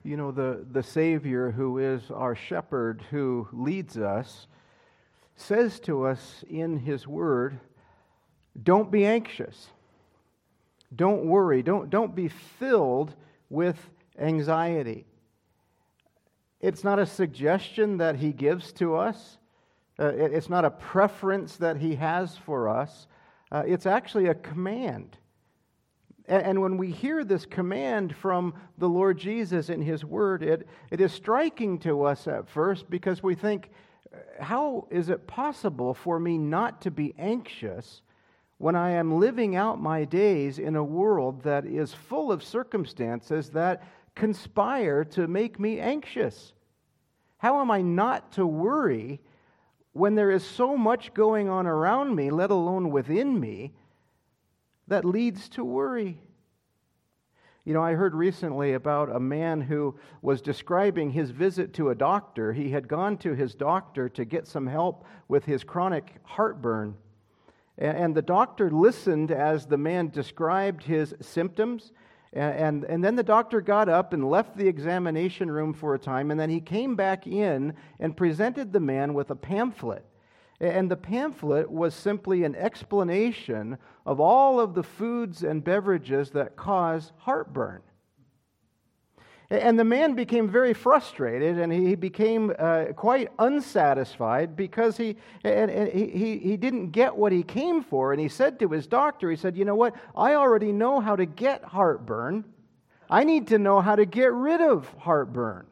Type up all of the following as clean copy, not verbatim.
The Savior, who is our shepherd, who leads us, says to us in His Word, don't be anxious. Don't worry. Don't be filled with anxiety. It's not a suggestion that He gives to us. It's not a preference that He has for us. It's actually a command. And when we hear this command from the Lord Jesus in His Word, it is striking to us at first because we think, how is it possible for me not to be anxious when I am living out my days in a world that is full of circumstances that conspire to make me anxious? How am I not to worry when there is so much going on around me, let alone within me, that leads to worry? I heard recently about a man who was describing his visit to a doctor. He had gone to his doctor to get some help with his chronic heartburn. And the doctor listened as the man described his symptoms. And then the doctor got up and left the examination room for a time. And then he came back in and presented the man with a pamphlet. And the pamphlet was simply an explanation of all of the foods and beverages that cause heartburn. And the man became very frustrated, and he became quite unsatisfied because he didn't get what he came for. And he said to his doctor, he said, "You know what? I already know how to get heartburn. I need to know how to get rid of heartburn."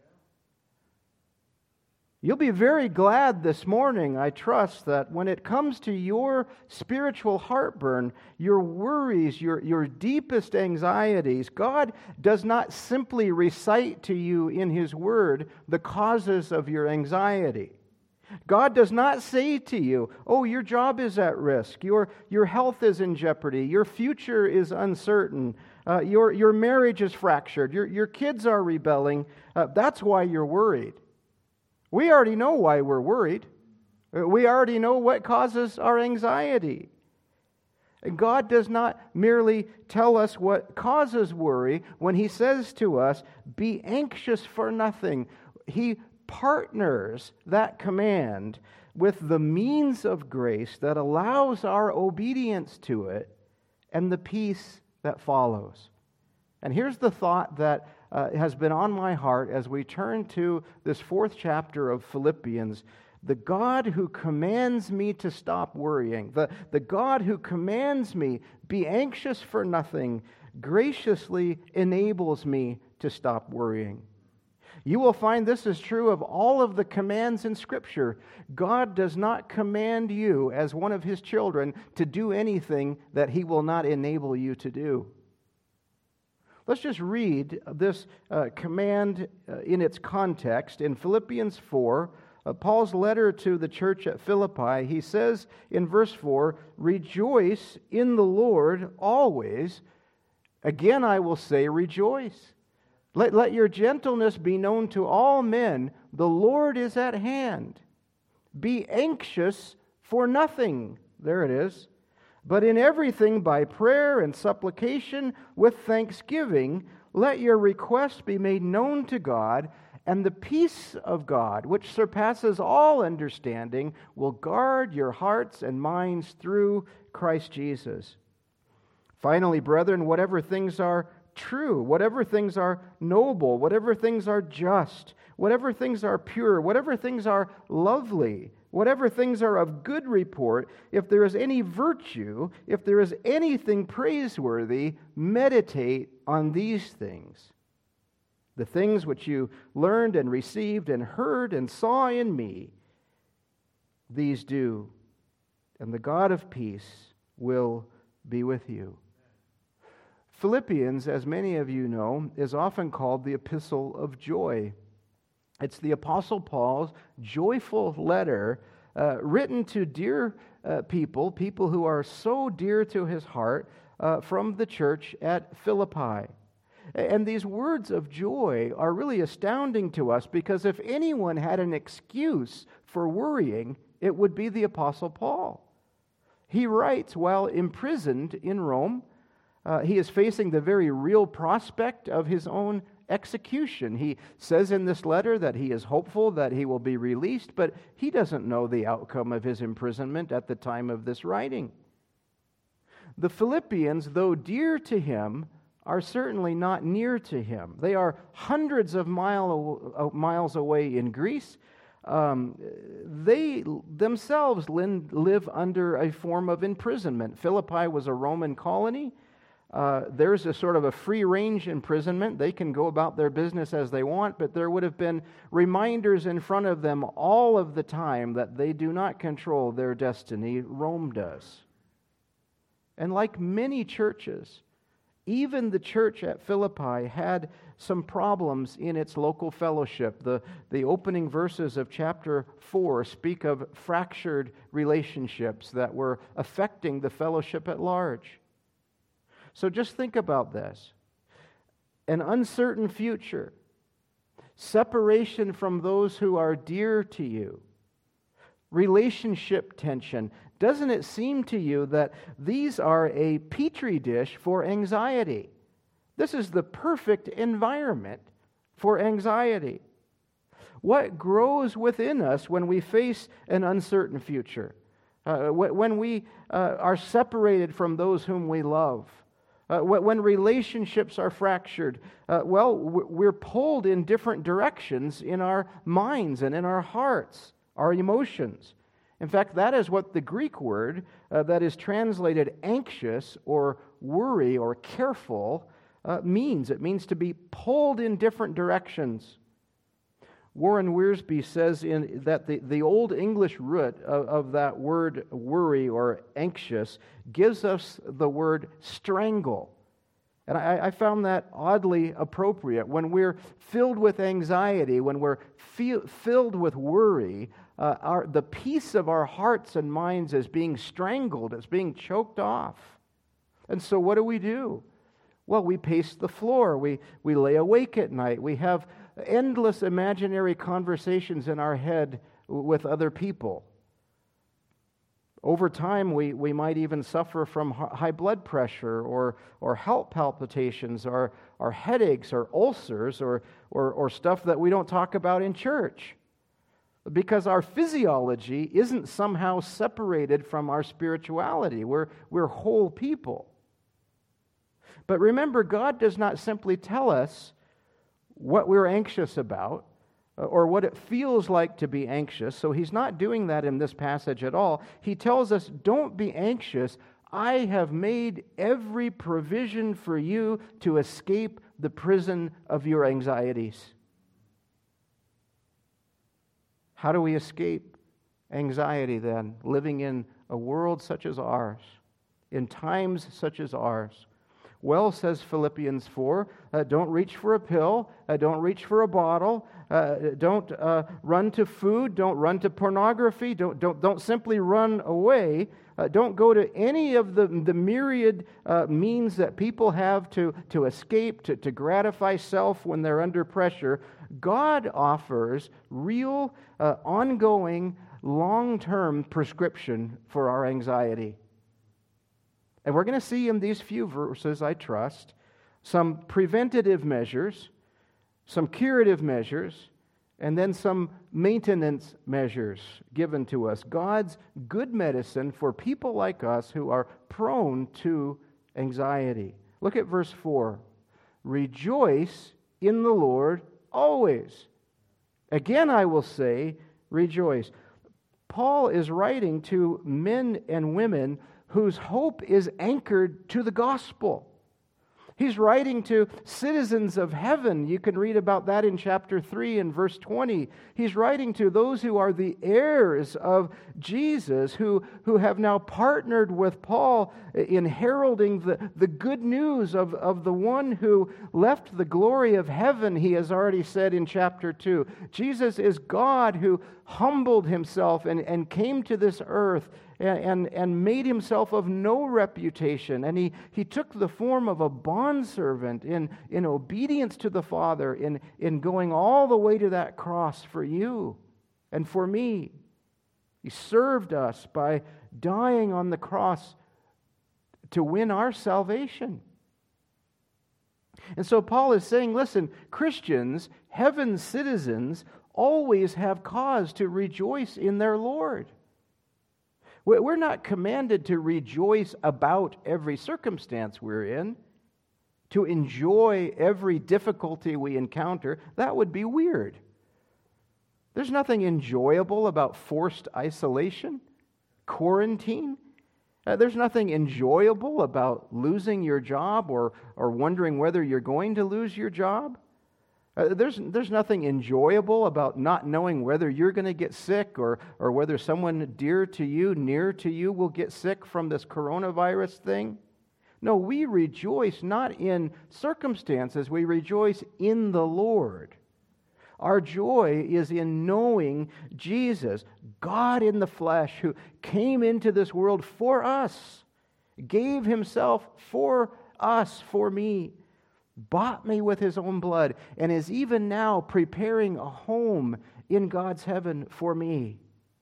You'll be very glad this morning, I trust, that when it comes to your spiritual heartburn, your worries, your deepest anxieties, God does not simply recite to you in His Word the causes of your anxiety. God does not say to you, "Oh, your job is at risk, your health is in jeopardy, your future is uncertain, your marriage is fractured, your kids are rebelling, that's why you're worried." We already know why we're worried. We already know what causes our anxiety. And God does not merely tell us what causes worry when He says to us, "Be anxious for nothing." He partners that command with the means of grace that allows our obedience to it and the peace that follows. And here's the thought that has been on my heart as we turn to this 4th chapter of Philippians. The God who commands me to stop worrying, the God who commands me, be anxious for nothing, graciously enables me to stop worrying. You will find this is true of all of the commands in Scripture. God does not command you as one of His children to do anything that He will not enable you to do. Let's just read this command in its context. In Philippians 4, Paul's letter to the church at Philippi, he says in verse 4, "Rejoice in the Lord always. Again I will say, rejoice. Let your gentleness be known to all men. The Lord is at hand. Be anxious for nothing." There it is. "But in everything by prayer and supplication with thanksgiving, let your requests be made known to God, and the peace of God, which surpasses all understanding, will guard your hearts and minds through Christ Jesus. Finally, brethren, whatever things are true, whatever things are noble, whatever things are just, whatever things are pure, whatever things are lovely, whatever things are of good report, if there is any virtue, if there is anything praiseworthy, meditate on these things. The things which you learned and received and heard and saw in me, these do, and the God of peace will be with you." Philippians, as many of you know, is often called the Epistle of Joy. It's the Apostle Paul's joyful letter written to dear people who are so dear to his heart from the church at Philippi. And these words of joy are really astounding to us because if anyone had an excuse for worrying, it would be the Apostle Paul. He writes while imprisoned in Rome. He is facing the very real prospect of his own execution. He says in this letter that he is hopeful that he will be released, but he doesn't know the outcome of his imprisonment at the time of this writing. The Philippians, though dear to him, are certainly not near to him. They are hundreds of miles away in Greece. They themselves live under a form of imprisonment. Philippi was a Roman colony. There's a sort of a free-range imprisonment. They can go about their business as they want, but there would have been reminders in front of them all of the time that they do not control their destiny. Rome does. And like many churches, even the church at Philippi had some problems in its local fellowship. The opening verses of chapter 4 speak of fractured relationships that were affecting the fellowship at large. So just think about this. An uncertain future, separation from those who are dear to you, relationship tension. Doesn't it seem to you that these are a petri dish for anxiety? This is the perfect environment for anxiety. What grows within us when we face an uncertain future? When we are separated from those whom we love? When relationships are fractured? We're pulled in different directions in our minds and in our hearts, our emotions. In fact, that is what the Greek word that is translated anxious or worry or careful means. It means to be pulled in different directions. Warren Wiersbe says that the Old English root of that word worry or anxious gives us the word strangle. And I found that oddly appropriate. When we're filled with anxiety, when we're filled with worry, the peace of our hearts and minds is being strangled, it's being choked off. And so what do? Well, we pace the floor, we lay awake at night, we have endless imaginary conversations in our head with other people. Over time, we might even suffer from high blood pressure or heart palpitations or headaches or ulcers or stuff that we don't talk about in church. Because our physiology isn't somehow separated from our spirituality. We're whole people. But remember, God does not simply tell us what we're anxious about or what it feels like to be anxious. So he's not doing that in this passage at all. He tells us, don't be anxious. I have made every provision for you to escape the prison of your anxieties. How do we escape anxiety then, living in a world such as ours, in times such as ours? Well, says Philippians 4, don't reach for a pill, don't reach for a bottle, don't run to food, don't run to pornography, don't simply run away, don't go to any of the myriad means that people have to escape, to gratify self when they're under pressure. God offers real, ongoing, long-term prescription for our anxiety. And we're going to see in these few verses, I trust, some preventative measures, some curative measures, and then some maintenance measures given to us. God's good medicine for people like us who are prone to anxiety. Look at verse 4. Rejoice in the Lord always. Again, I will say, rejoice. Paul is writing to men and women whose hope is anchored to the gospel. He's writing to citizens of heaven. You can read about that in chapter 3 and verse 20. He's writing to those who are the heirs of Jesus, who have now partnered with Paul in heralding the good news of the one who left the glory of heaven, he has already said in chapter 2. Jesus is God who humbled himself and came to this earth and made himself of no reputation. And he took the form of a bondservant in obedience to the Father, in going all the way to that cross for you and for me. He served us by dying on the cross to win our salvation. And so Paul is saying, listen, Christians, heaven's citizens, always have cause to rejoice in their Lord. We're not commanded to rejoice about every circumstance we're in, to enjoy every difficulty we encounter. That would be weird. There's nothing enjoyable about forced isolation, quarantine. There's nothing enjoyable about losing your job or wondering whether you're going to lose your job. There's nothing enjoyable about not knowing whether you're going to get sick or whether someone dear to you, near to you, will get sick from this coronavirus thing. No, we rejoice not in circumstances, we rejoice in the Lord. Our joy is in knowing Jesus, God in the flesh, who came into this world for us, gave himself for us, for me, bought me with his own blood, and is even now preparing a home in God's heaven for me.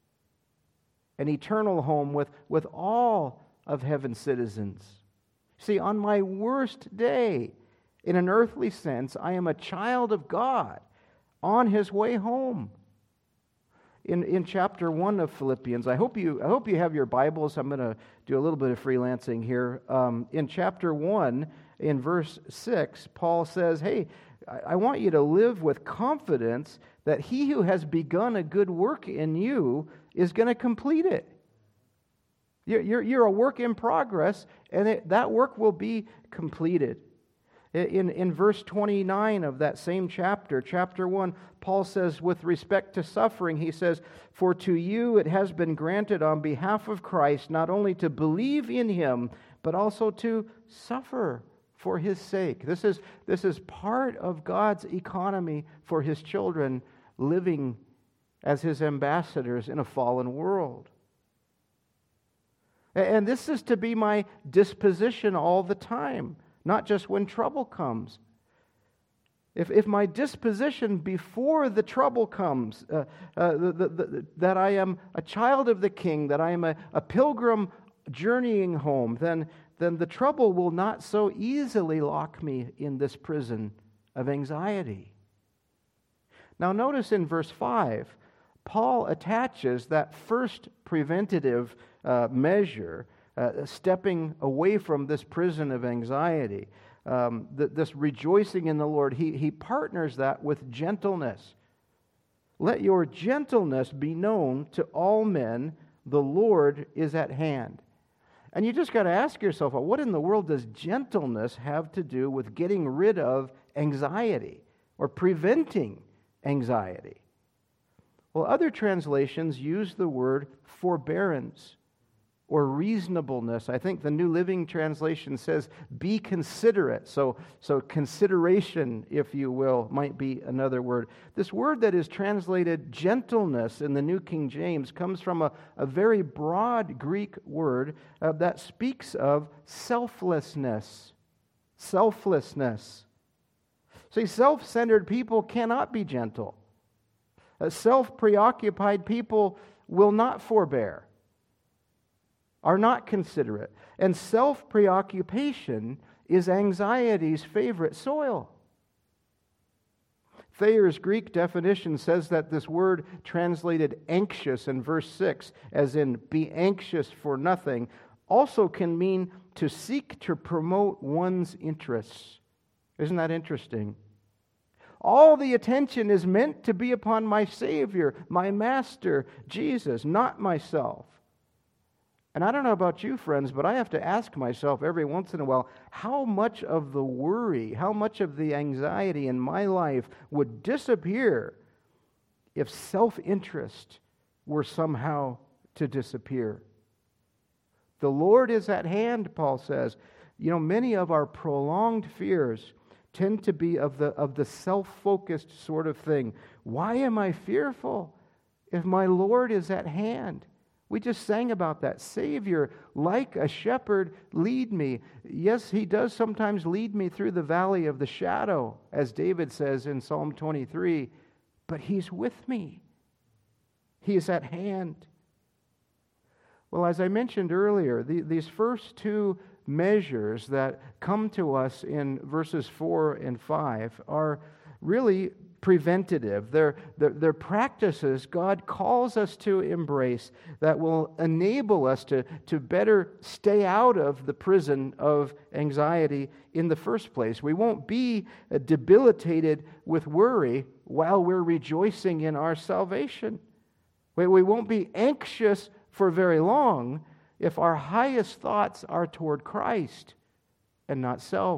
An eternal home with all of heaven's citizens. See, on my worst day, in an earthly sense, I am a child of God on his way home. In chapter 1 of Philippians, I hope you have your Bibles. I'm going to do a little bit of freelancing here. In chapter 1, in verse 6, Paul says, hey, I want you to live with confidence that he who has begun a good work in you is going to complete it. You're a work in progress, and that work will be completed. In verse 29 of that same chapter 1, Paul says, with respect to suffering, he says, "For to you it has been granted on behalf of Christ not only to believe in him, but also to suffer for his sake." This is part of God's economy for his children living as his ambassadors in a fallen world. And this is to be my disposition all the time, not just when trouble comes. If my disposition before the trouble comes, that I am a child of the King, that I am a pilgrim journeying home, then the trouble will not so easily lock me in this prison of anxiety. Now notice in verse 5, Paul attaches that first preventative measure, stepping away from this prison of anxiety, this rejoicing in the Lord. He partners that with gentleness. Let your gentleness be known to all men. The Lord is at hand. And you just got to ask yourself, well, what in the world does gentleness have to do with getting rid of anxiety or preventing anxiety? Well, other translations use the word forbearance or reasonableness. I think the New Living Translation says, be considerate. So consideration, if you will, might be another word. This word that is translated gentleness in the New King James comes from a very broad Greek word that speaks of selflessness. Selflessness. See, self-centered people cannot be gentle. Self-preoccupied people will not forbear, are not considerate. And self-preoccupation is anxiety's favorite soil. Thayer's Greek definition says that this word translated anxious in verse 6, as in be anxious for nothing, also can mean to seek to promote one's interests. Isn't that interesting? All the attention is meant to be upon my Savior, my Master, Jesus, not myself. And I don't know about you, friends, but I have to ask myself every once in a while, how much of the worry, how much of the anxiety in my life would disappear if self-interest were somehow to disappear? The Lord is at hand, Paul says. You know, many of our prolonged fears tend to be of the self-focused sort of thing. Why am I fearful if my Lord is at hand? We just sang about that. Savior, like a shepherd, lead me. Yes, he does sometimes lead me through the valley of the shadow, as David says in Psalm 23, but he's with me. He is at hand. Well, as I mentioned earlier, these first two measures that come to us in verses 4 and 5 are really preventative. They're practices God calls us to embrace that will enable us to better stay out of the prison of anxiety in the first place. We won't be debilitated with worry while we're rejoicing in our salvation. We won't be anxious for very long if our highest thoughts are toward Christ and not self.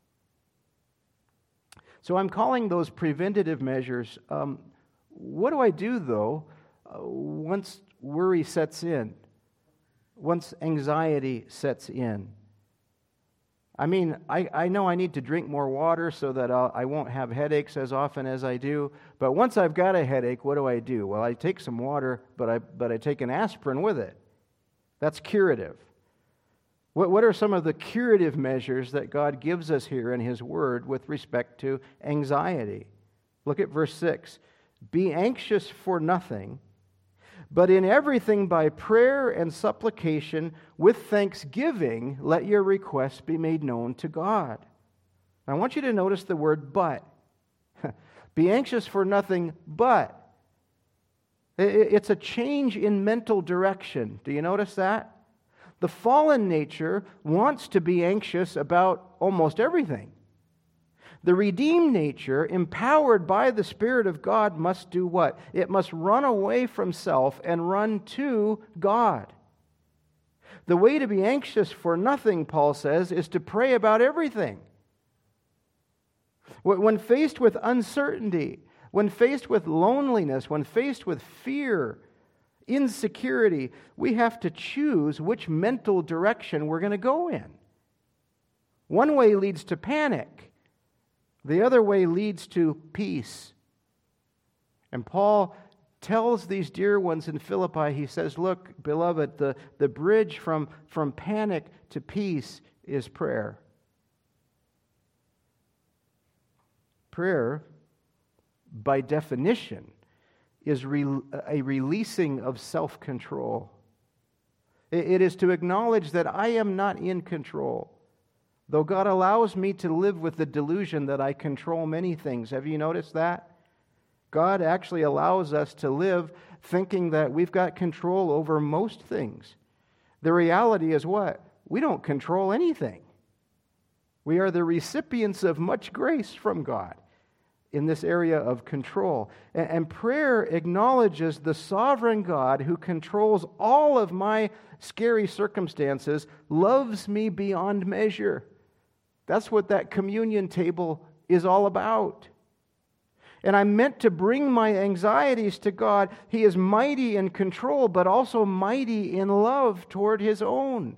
So I'm calling those preventative measures. What do I do, though, once worry sets in? Once anxiety sets in? I mean, I know I need to drink more water so that I won't have headaches as often as I do. But once I've got a headache, what do? Well, I take some water, but I take an aspirin with it. That's curative. What are some of the curative measures that God gives us here in His Word with respect to anxiety? Look at verse 6. Be anxious for nothing, but in everything by prayer and supplication with thanksgiving, let your requests be made known to God. I want you to notice the word but. Be anxious for nothing but. It's a change in mental direction. Do you notice that? The fallen nature wants to be anxious about almost everything. The redeemed nature, empowered by the Spirit of God, must do what? It must run away from self and run to God. The way to be anxious for nothing, Paul says, is to pray about everything. When faced with uncertainty, when faced with loneliness, when faced with fear, insecurity, we have to choose which mental direction we're going to go in. One way leads to panic. The other way leads to peace. And Paul tells these dear ones in Philippi, he says, look, beloved, the bridge from panic to peace is prayer. Prayer, by definition, is a releasing of self-control. It is to acknowledge that I am not in control, though God allows me to live with the delusion that I control many things. Have you noticed that? God actually allows us to live thinking that we've got control over most things. The reality is what? We don't control anything. We are the recipients of much grace from God in this area of control. And prayer acknowledges the sovereign God who controls all of my scary circumstances, loves me beyond measure. That's what that communion table is all about. And I'm meant to bring my anxieties to God. He is mighty in control, but also mighty in love toward His own.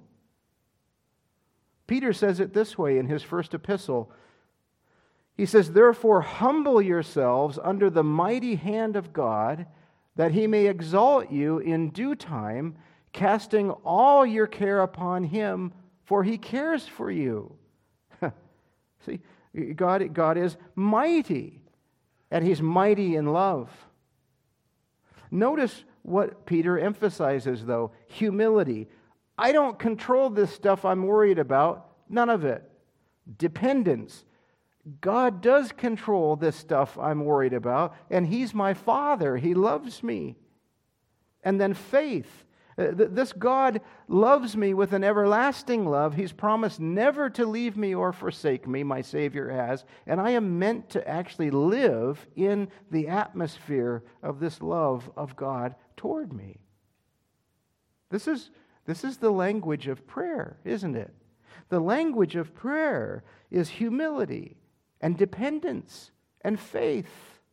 Peter says it this way in his first epistle. He says, therefore, humble yourselves under the mighty hand of God, that He may exalt you in due time, casting all your care upon Him, for He cares for you. See, God is mighty, and He's mighty in love. Notice what Peter emphasizes, though. Humility. I don't control this stuff I'm worried about. None of it. Dependence. God does control this stuff I'm worried about, and He's my Father. He loves me. And then faith. This God loves me with an everlasting love. He's promised never to leave me or forsake me, my Savior has, and I am meant to actually live in the atmosphere of this love of God toward me. This is the language of prayer, isn't it? The language of prayer is humility and dependence and faith.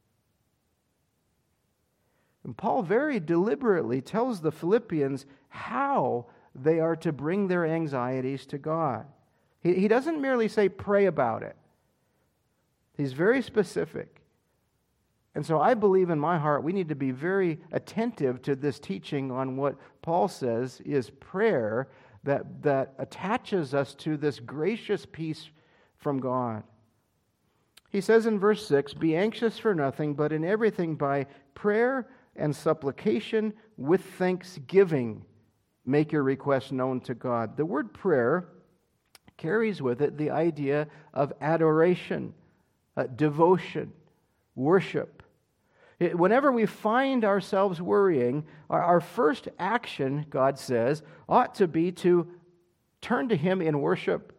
And Paul very deliberately tells the Philippians how they are to bring their anxieties to God. He doesn't merely say, pray about it. He's very specific. And so I believe in my heart we need to be very attentive to this teaching on what Paul says is prayer that attaches us to this gracious peace from God. He says in verse 6, be anxious for nothing, but in everything by prayer and supplication with thanksgiving make your requests known to God. The word prayer carries with it the idea of adoration, devotion, worship. Whenever we find ourselves worrying, our first action, God says, ought to be to turn to Him in worship.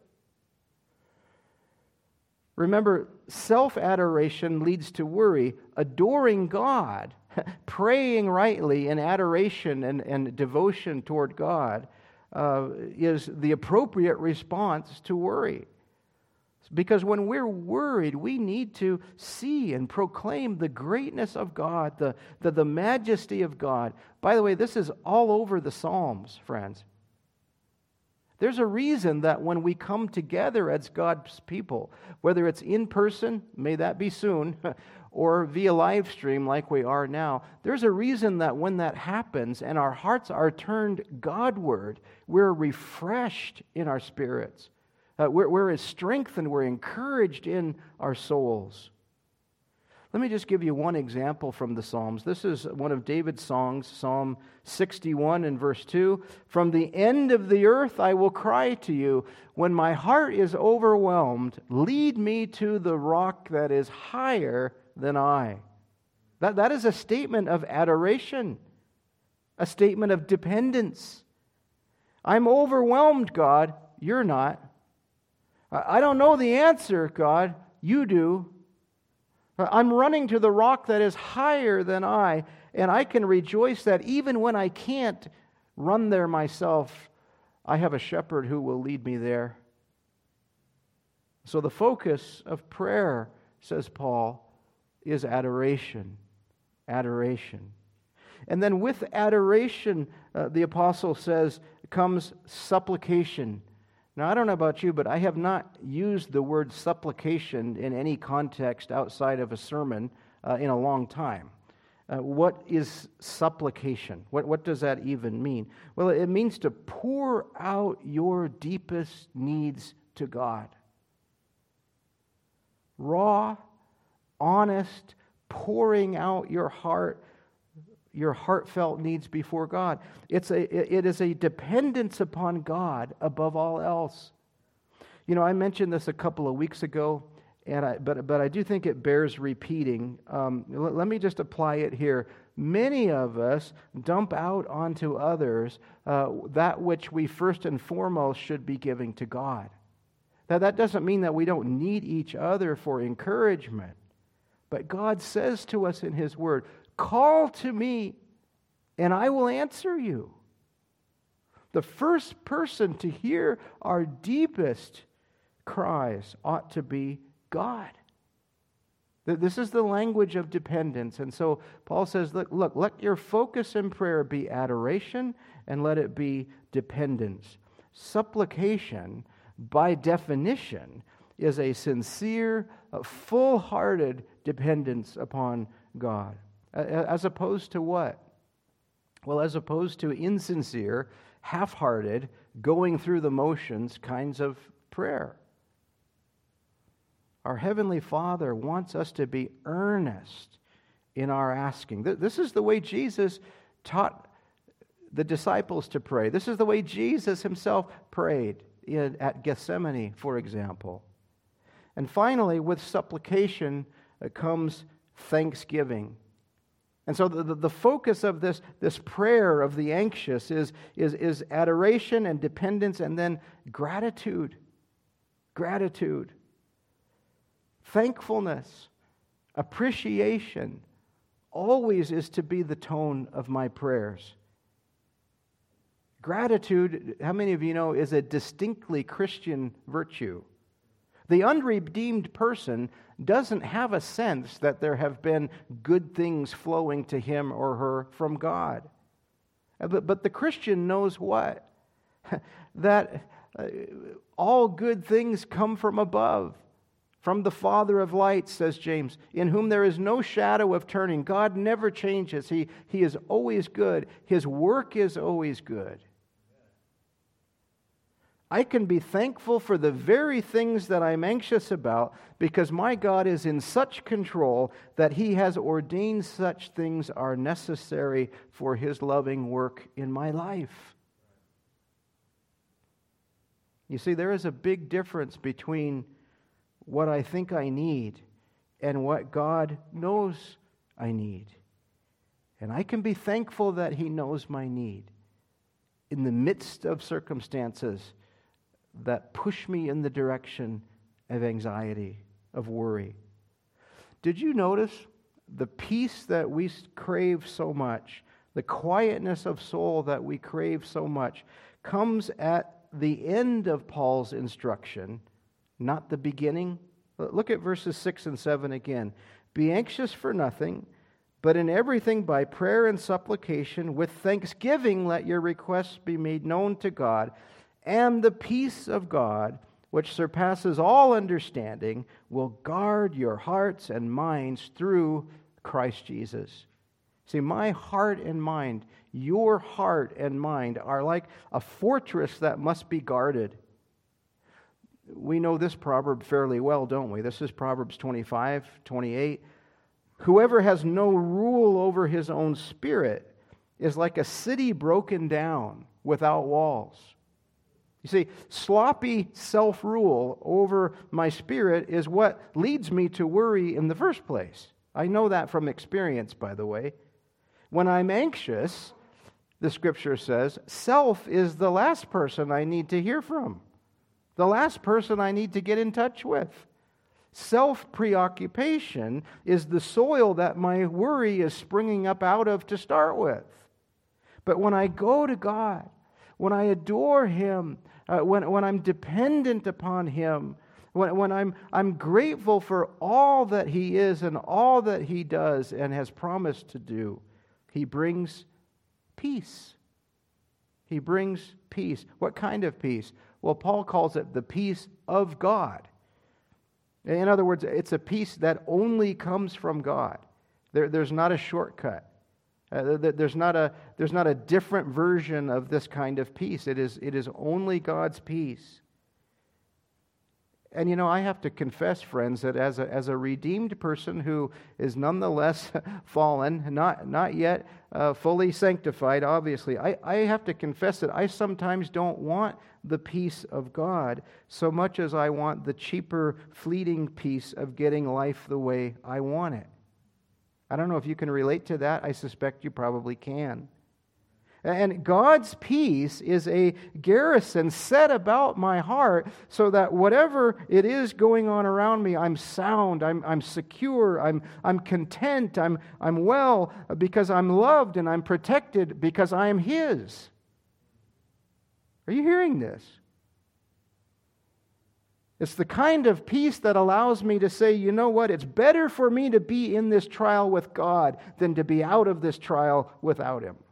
Remember, self-adoration leads to worry. Adoring God, praying rightly in adoration and devotion toward God is the appropriate response to worry. Because when we're worried, we need to see and proclaim the greatness of God, the majesty of God. By the way, this is all over the Psalms, friends. There's a reason that when we come together as God's people, whether it's in person, may that be soon, or via live stream like we are now, there's a reason that when that happens and our hearts are turned Godward, we're refreshed in our spirits. We're strengthened, we're encouraged in our souls. Let me just give you one example from the Psalms. This is one of David's songs, Psalm 61 and verse 2. From the end of the earth I will cry to you. When my heart is overwhelmed, lead me to the rock that is higher than I. That is a statement of adoration, a statement of dependence. I'm overwhelmed, God. You're not. I don't know the answer, God. You do. I'm running to the rock that is higher than I, and I can rejoice that even when I can't run there myself, I have a shepherd who will lead me there. So the focus of prayer, says Paul, is adoration. Adoration. And then with adoration, the apostle says, comes supplication. Now, I don't know about you, but I have not used the word supplication in any context outside of a sermon in a long time. What is supplication? What does that even mean? Well, it means to pour out your deepest needs to God. Raw, honest, pouring out your heart, your heartfelt needs before God. It is a dependence upon God above all else. You know, I mentioned this a couple of weeks ago, but I do think it bears repeating. Let me just apply it here. Many of us dump out onto others that which we first and foremost should be giving to God. Now, that doesn't mean that we don't need each other for encouragement, but God says to us in His Word, call to me, and I will answer you. The first person to hear our deepest cries ought to be God. This is the language of dependence. And so Paul says, look, let your focus in prayer be adoration, and let it be dependence. Supplication, by definition, is a sincere, full-hearted dependence upon God. As opposed to what? Well, as opposed to insincere, half-hearted, going through the motions kinds of prayer. Our Heavenly Father wants us to be earnest in our asking. This is the way Jesus taught the disciples to pray. This is the way Jesus Himself prayed at Gethsemane, for example. And finally, with supplication comes thanksgiving. And so the focus of this prayer of the anxious is adoration and dependence, and then gratitude. Gratitude. Thankfulness, appreciation, always is to be the tone of my prayers. Gratitude, how many of you know, is a distinctly Christian virtue. The unredeemed person doesn't have a sense that there have been good things flowing to him or her from God. But the Christian knows what? That all good things come from above. From the Father of lights, says James, in whom there is no shadow of turning. God never changes. He is always good. His work is always good. I can be thankful for the very things that I'm anxious about because my God is in such control that He has ordained such things are necessary for His loving work in my life. You see, there is a big difference between what I think I need and what God knows I need. And I can be thankful that He knows my need in the midst of circumstances that push me in the direction of anxiety, of worry. Did you notice the peace that we crave so much, the quietness of soul that we crave so much, comes at the end of Paul's instruction, not the beginning? Look at verses 6 and 7 again. Be anxious for nothing, but in everything by prayer and supplication, with thanksgiving let your requests be made known to God, and the peace of God, which surpasses all understanding, will guard your hearts and minds through Christ Jesus. See, my heart and mind, your heart and mind are like a fortress that must be guarded. We know this proverb fairly well, don't we? This is Proverbs 25:28. Whoever has no rule over his own spirit is like a city broken down without walls. You see, sloppy self-rule over my spirit is what leads me to worry in the first place. I know that from experience, by the way. When I'm anxious, the Scripture says, self is the last person I need to hear from, the last person I need to get in touch with. Self-preoccupation is the soil that my worry is springing up out of to start with. But when I go to God, when I adore Him, when I'm dependent upon Him, when I'm grateful for all that He is and all that He does and has promised to do, He brings peace. He brings peace. What kind of peace? Well, Paul calls it the peace of God. In other words, it's a peace that only comes from God. There's not a shortcut. There's not a different version of this kind of peace. It is only God's peace. And I have to confess, friends, that as a redeemed person who is nonetheless fallen, not yet fully sanctified, obviously, I have to confess that I sometimes don't want the peace of God so much as I want the cheaper, fleeting peace of getting life the way I want it. I don't know if you can relate to that. I suspect you probably can. And God's peace is a garrison set about my heart so that whatever it is going on around me, I'm sound, I'm secure, I'm content, I'm well because I'm loved and I'm protected because I am His. Are you hearing this? It's the kind of peace that allows me to say, you know what, it's better for me to be in this trial with God than to be out of this trial without Him.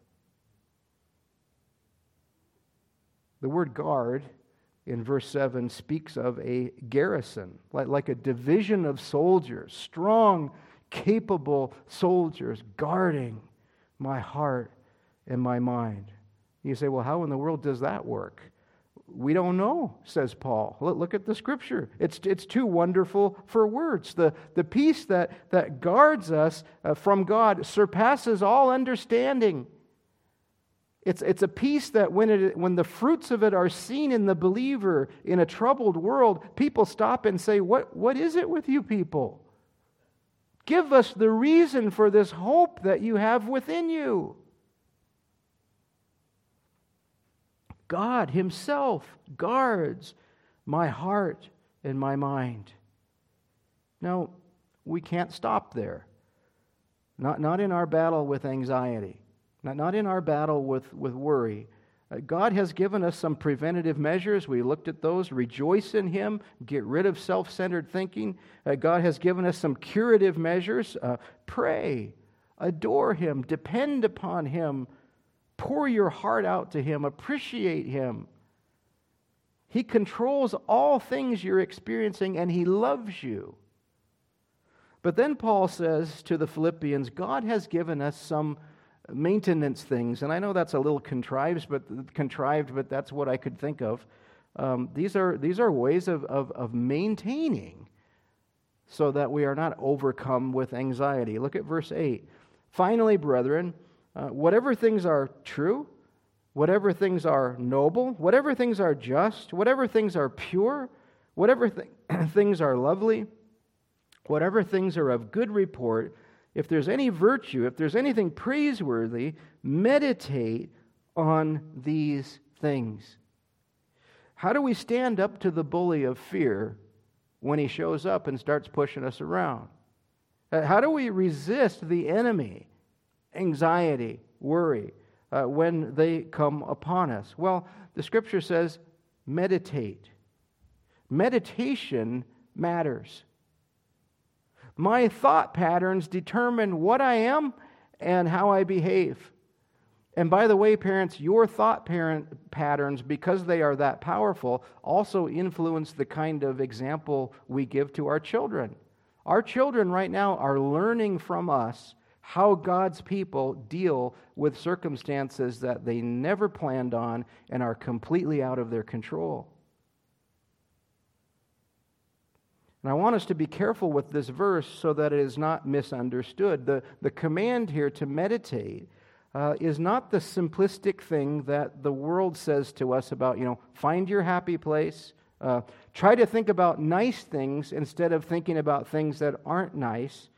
The word guard in verse 7 speaks of a garrison, like a division of soldiers, strong, capable soldiers guarding my heart and my mind. You say, well, how in the world does that work? We don't know, says Paul. Look at the Scripture. It's too wonderful for words. The peace that guards us from God surpasses all understanding. It's a peace that when the fruits of it are seen in the believer in a troubled world, people stop and say, what is it with you people? Give us the reason for this hope that you have within you. God Himself guards my heart and my mind. Now, we can't stop there. Not in our battle with anxiety. Not in our battle with worry. God has given us some preventative measures. We looked at those. Rejoice in Him. Get rid of self-centered thinking. God has given us some curative measures. Pray. Adore Him. Depend upon Him. Pour your heart out to Him. Appreciate Him. He controls all things you're experiencing, and He loves you. But then Paul says to the Philippians, God has given us some maintenance things, and I know that's a little contrived, but that's what I could think of. These are ways of maintaining so that we are not overcome with anxiety. Look at verse 8. Finally, brethren, whatever things are true, whatever things are noble, whatever things are just, whatever things are pure, whatever things are lovely, whatever things are of good report, if there's any virtue, if there's anything praiseworthy, meditate on these things. How do we stand up to the bully of fear when he shows up and starts pushing us around? How do we resist the enemy, anxiety, worry, when they come upon us? Well, the Scripture says, meditate. Meditation matters. My thought patterns determine what I am and how I behave. And by the way, parents, your thought patterns, because they are that powerful, also influence the kind of example we give to our children. Our children right now are learning from us how God's people deal with circumstances that they never planned on and are completely out of their control. And I want us to be careful with this verse so that it is not misunderstood. The command here to meditate is not the simplistic thing that the world says to us about, find your happy place. Try to think about nice things instead of thinking about things that aren't nice.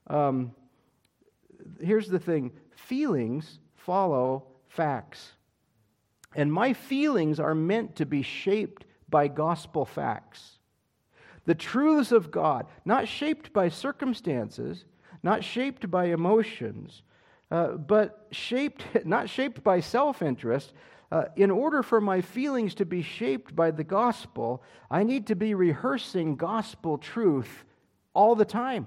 Here's the thing. Feelings follow facts. And my feelings are meant to be shaped by gospel facts. The truths of God, not shaped by circumstances, not shaped by emotions, but not shaped by self-interest. In order for my feelings to be shaped by the gospel, I need to be rehearsing gospel truth all the time.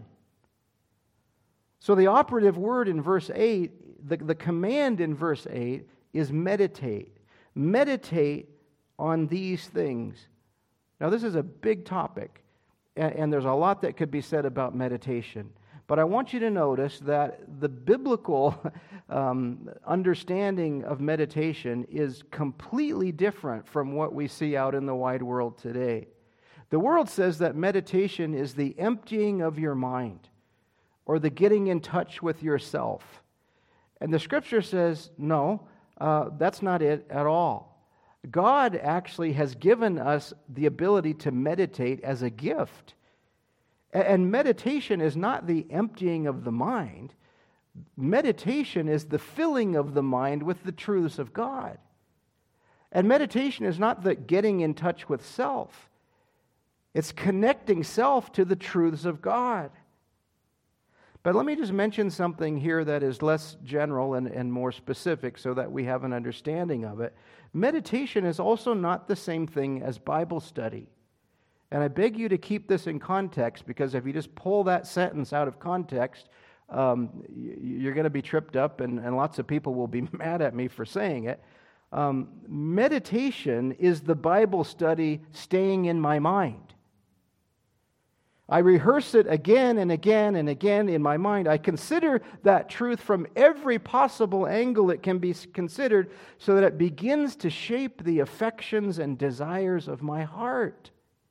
So the operative word in verse 8, the command in verse 8 is meditate. Meditate on these things. Now this is a big topic, and there's a lot that could be said about meditation. But I want you to notice that the biblical understanding of meditation is completely different from what we see out in the wide world today. The world says that meditation is the emptying of your mind or the getting in touch with yourself. And the Scripture says, no, that's not it at all. God actually has given us the ability to meditate as a gift. And meditation is not the emptying of the mind. Meditation is the filling of the mind with the truths of God. And meditation is not the getting in touch with self. It's connecting self to the truths of God. But let me just mention something here that is less general and more specific so that we have an understanding of it. Meditation is also not the same thing as Bible study. And I beg you to keep this in context, because if you just pull that sentence out of context, you're going to be tripped up, and lots of people will be mad at me for saying it. Meditation is the Bible study staying in my mind. I rehearse it again and again and again in my mind. I consider that truth from every possible angle it can be considered so that it begins to shape the affections and desires of my heart.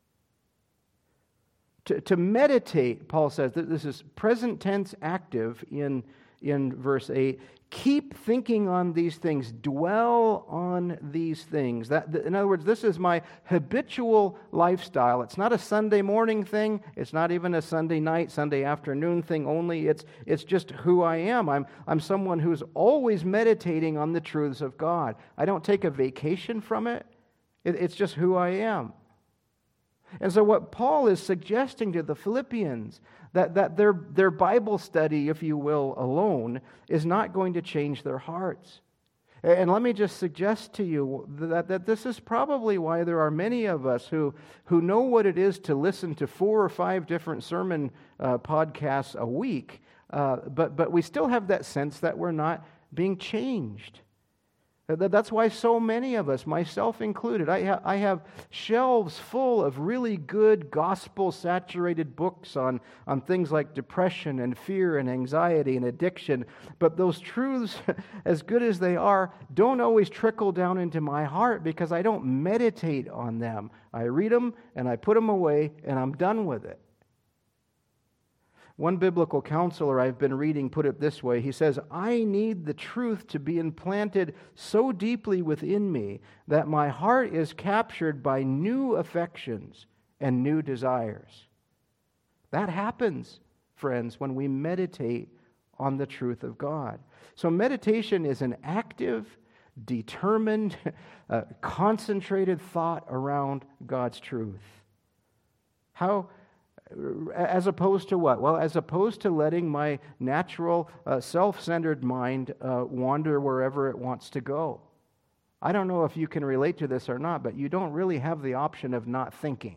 To meditate, Paul says, this is present tense active in verse 8. Keep thinking on these things. Dwell on these things. In other words, this is my habitual lifestyle. It's not a Sunday morning thing. It's not even a Sunday night, Sunday afternoon thing only. It's just who I am. I'm someone who's always meditating on the truths of God. I don't take a vacation from it. It's just who I am. And so what Paul is suggesting to the Philippians, that their Bible study, if you will, alone, is not going to change their hearts. And let me just suggest to you that this is probably why there are many of us who know what it is to listen to 4 or 5 different sermon podcasts a week, but we still have that sense that we're not being changed. That's why so many of us, myself included, I have shelves full of really good gospel-saturated books on things like depression and fear and anxiety and addiction. But those truths, as good as they are, don't always trickle down into my heart because I don't meditate on them. I read them and I put them away and I'm done with it. One biblical counselor I've been reading put it this way. He says, I need the truth to be implanted so deeply within me that my heart is captured by new affections and new desires. That happens, friends, when we meditate on the truth of God. So meditation is an active, determined, concentrated thought around God's truth. How, as opposed to what? Well, as opposed to letting my natural, self-centered mind wander wherever it wants to go. I don't know if you can relate to this or not, but you don't really have the option of not thinking.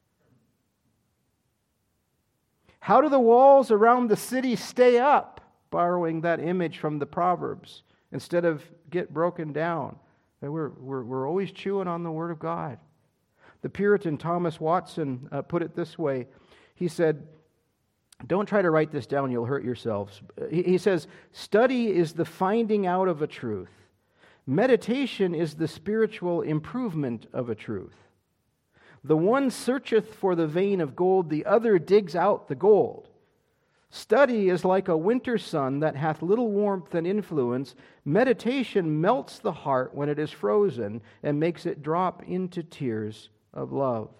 How do the walls around the city stay up? Borrowing that image from the Proverbs, instead of get broken down. We're always chewing on the Word of God. The Puritan Thomas Watson put it this way. He said, don't try to write this down, you'll hurt yourselves. He says, study is the finding out of a truth. Meditation is the spiritual improvement of a truth. The one searcheth for the vein of gold, the other digs out the gold. Study is like a winter sun that hath little warmth and influence. Meditation melts the heart when it is frozen and makes it drop into tears of love.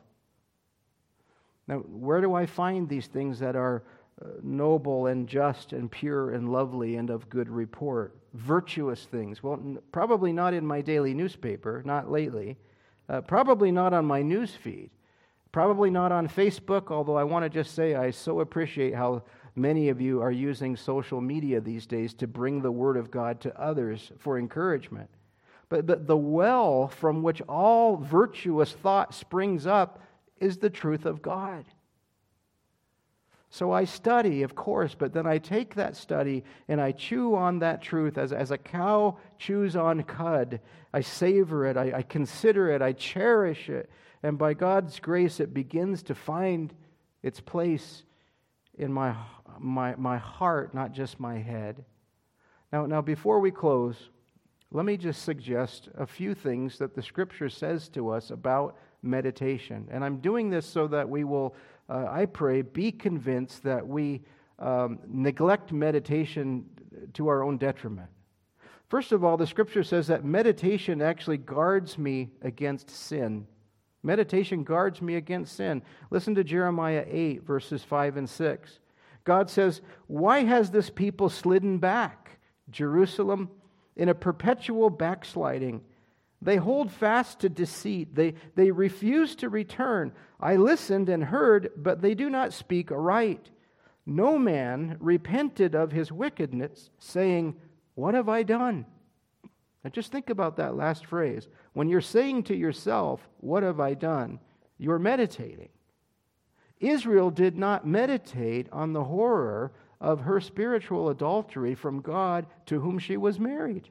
Now, where do I find these things that are noble and just and pure and lovely and of good report? Virtuous things. Well, probably not in my daily newspaper, not lately. Probably not on my news feed. Probably not on Facebook, although I want to just say I so appreciate how many of you are using social media these days to bring the Word of God to others for encouragement. But the well from which all virtuous thought springs up is the truth of God. So I study, of course, but then I take that study and I chew on that truth as a cow chews on cud. I savor it, I consider it, I cherish it, and by God's grace it begins to find its place in my heart, not just my head. Now, before we close, let me just suggest a few things that the Scripture says to us about meditation. And I'm doing this so that we will, I pray, be convinced that we neglect meditation to our own detriment. First of all, the Scripture says that meditation actually guards me against sin. Meditation guards me against sin. Listen to Jeremiah 8, verses 5 and 6. God says, "Why has this people slidden back, Jerusalem, in a perpetual backsliding? They hold fast to deceit. They refuse to return. I listened and heard, but they do not speak aright. No man repented of his wickedness, saying, 'What have I done?'" Now just think about that last phrase. When you're saying to yourself, "What have I done?" you're meditating. Israel did not meditate on the horror of her spiritual adultery from God to whom she was married.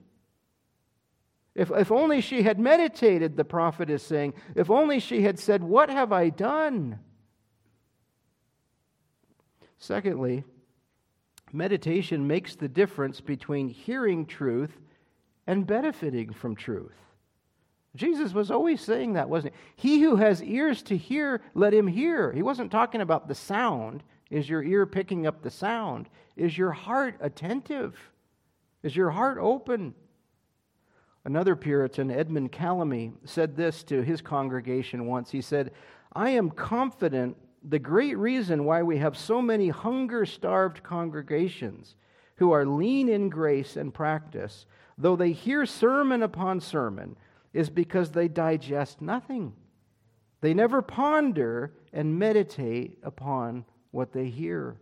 If only she had meditated, the prophet is saying, if only she had said, "What have I done?" Secondly, meditation makes the difference between hearing truth and benefiting from truth. Jesus was always saying that, wasn't he? He who has ears to hear, let him hear. He wasn't talking about the sound. Is your ear picking up the sound? Is your heart attentive? Is your heart open? Another Puritan, Edmund Calamy, said this to his congregation once. He said, "I am confident the great reason why we have so many hunger-starved congregations who are lean in grace and practice, though they hear sermon upon sermon, is because they digest nothing. They never ponder and meditate upon what they hear."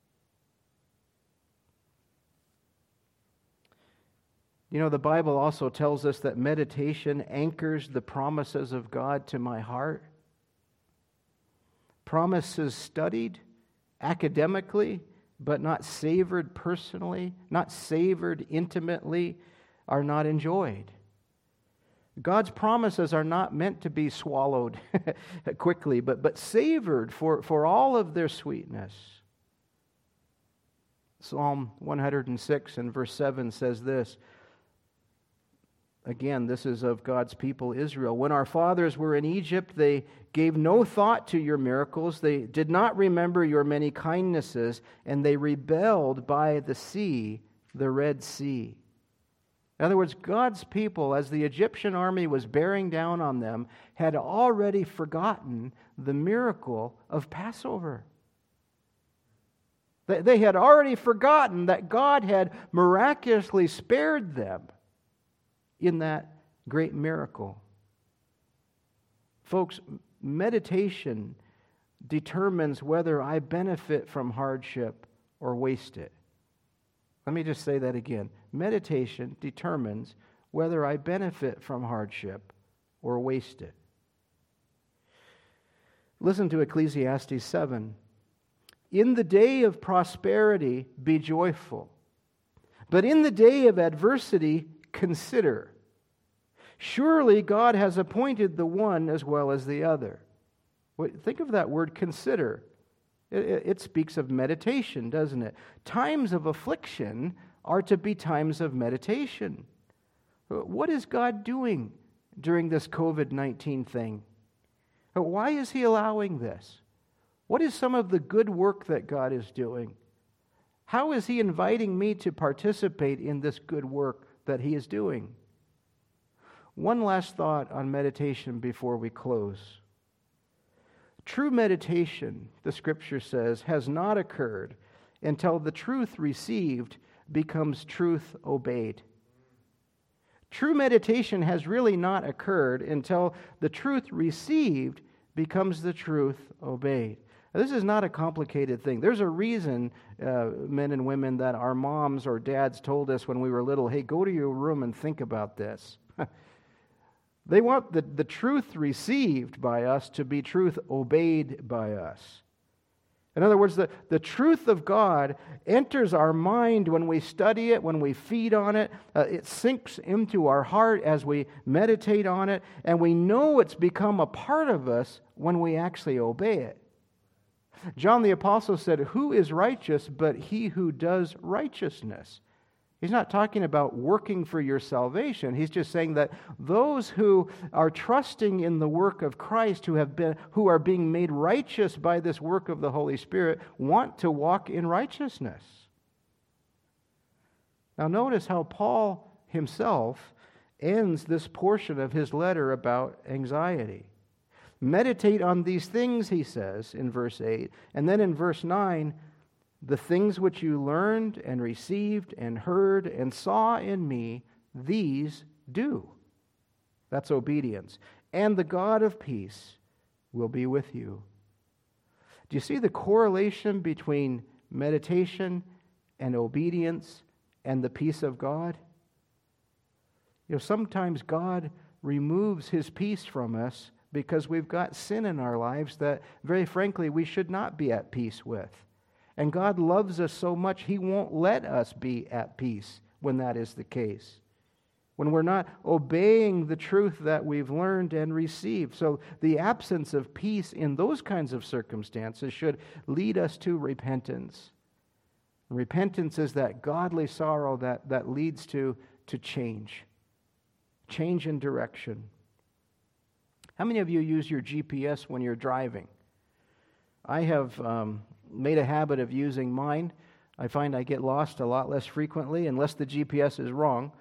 You know, the Bible also tells us that meditation anchors the promises of God to my heart. Promises studied academically, but not savored personally, not savored intimately, are not enjoyed. God's promises are not meant to be swallowed quickly, but savored for all of their sweetness. Psalm 106 and verse 7 says this, Again, this is of God's people, Israel. When our fathers were in Egypt, they gave no thought to your miracles. They did not remember your many kindnesses, and they rebelled by the sea, the Red Sea. In other words, God's people, as the Egyptian army was bearing down on them, had already forgotten the miracle of Passover. They had already forgotten that God had miraculously spared them in that great miracle. Folks, meditation determines whether I benefit from hardship or waste it. Let me just say that again. Meditation determines whether I benefit from hardship or waste it. Listen to Ecclesiastes 7. In the day of prosperity, be joyful. But in the day of adversity, consider. Surely God has appointed the one as well as the other. Think of that word, consider. It speaks of meditation, doesn't it? Times of affliction are to be times of meditation. What is God doing during this COVID-19 thing? Why is He allowing this? What is some of the good work that God is doing? How is He inviting me to participate in this good work that He is doing? One last thought on meditation before we close. True meditation, the Scripture says, has not occurred until the truth received becomes truth obeyed. True meditation has really not occurred until the truth received becomes the truth obeyed. Now, this is not a complicated thing. There's a reason, men and women, that our moms or dads told us when we were little, hey, go to your room and think about this. They want the truth received by us to be truth obeyed by us. In other words, the truth of God enters our mind when we study it, when we feed on it. It sinks into our heart as we meditate on it, and we know it's become a part of us when we actually obey it. John the Apostle said, "Who is righteous but he who does righteousness?" He's not talking about working for your salvation. He's just saying that those who are trusting in the work of Christ, who are being made righteous by this work of the Holy Spirit, want to walk in righteousness. Now notice how Paul himself ends this portion of his letter about anxiety. Meditate on these things, he says in verse 8. And then in verse 9, the things which you learned and received and heard and saw in me, these do. That's obedience. And the God of peace will be with you. Do you see the correlation between meditation and obedience and the peace of God? You know, sometimes God removes His peace from us because we've got sin in our lives that, very frankly, we should not be at peace with. And God loves us so much, He won't let us be at peace when that is the case, when we're not obeying the truth that we've learned and received. So the absence of peace in those kinds of circumstances should lead us to repentance. Repentance is that godly sorrow that leads to change in direction. How many of you use your GPS when you're driving? I have made a habit of using mine. I find I get lost a lot less frequently, unless the GPS is wrong.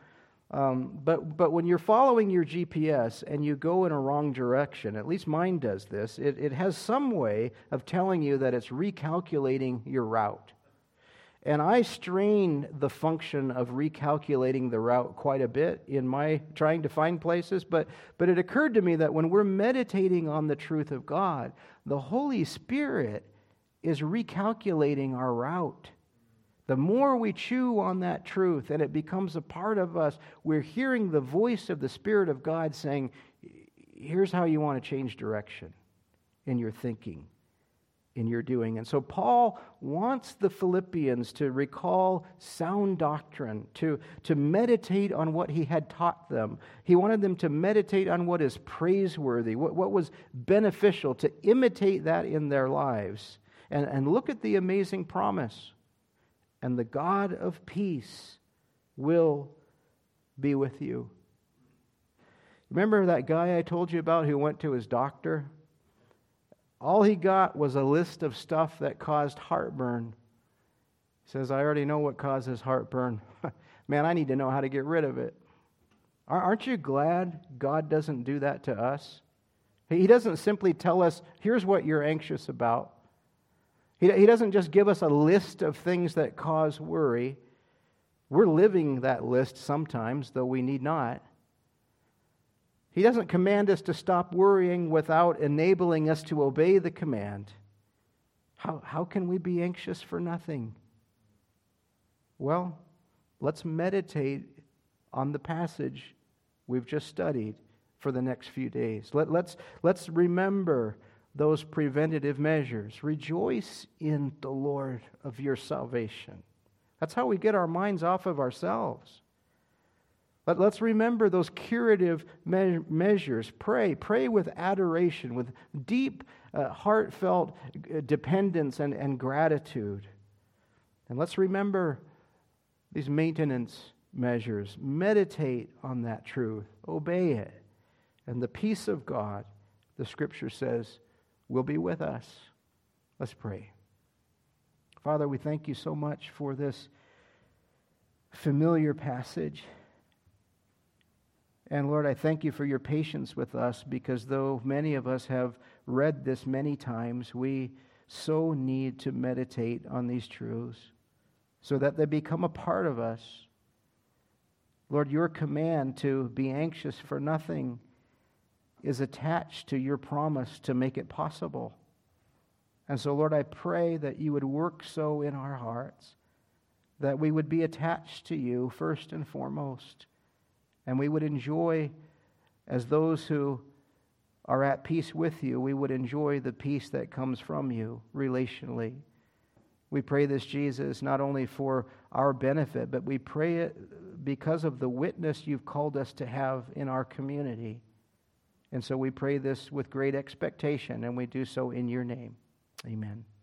But when you're following your GPS and you go in a wrong direction, at least mine does this, it has some way of telling you that it's recalculating your route. And I strain the function of recalculating the route quite a bit in my trying to find places, but it occurred to me that when we're meditating on the truth of God, the Holy Spirit is recalculating our route. The more we chew on that truth and it becomes a part of us, we're hearing the voice of the Spirit of God saying, here's how you want to change direction in your thinking, in your doing. And so Paul wants the Philippians to recall sound doctrine, to meditate on what he had taught them. He wanted them to meditate on what is praiseworthy, what was beneficial, to imitate that in their lives. And look at the amazing promise. And the God of peace will be with you. Remember that guy I told you about who went to his doctor? All he got was a list of stuff that caused heartburn. He says, I already know what causes heartburn. Man, I need to know how to get rid of it. Aren't you glad God doesn't do that to us? He doesn't simply tell us, here's what you're anxious about. He doesn't just give us a list of things that cause worry. We're living that list sometimes, though we need not. He doesn't command us to stop worrying without enabling us to obey the command. How can we be anxious for nothing? Well, let's meditate on the passage we've just studied for the next few days. Let's remember those preventative measures. Rejoice in the Lord of your salvation. That's how we get our minds off of ourselves. Let's remember those curative measures. Pray with adoration, with deep, heartfelt dependence and gratitude. And let's remember these maintenance measures. Meditate on that truth. Obey it. And the peace of God, the Scripture says, will be with us. Let's pray. Father, we thank you so much for this familiar passage. And Lord, I thank you for your patience with us, because though many of us have read this many times, we so need to meditate on these truths so that they become a part of us. Lord, your command to be anxious for nothing is attached to your promise to make it possible. And so, Lord, I pray that you would work so in our hearts that we would be attached to you first and foremost, and we would enjoy, as those who are at peace with you, we would enjoy the peace that comes from you relationally. We pray this, Jesus, not only for our benefit, but we pray it because of the witness you've called us to have in our community. And so we pray this with great expectation, and we do so in your name. Amen.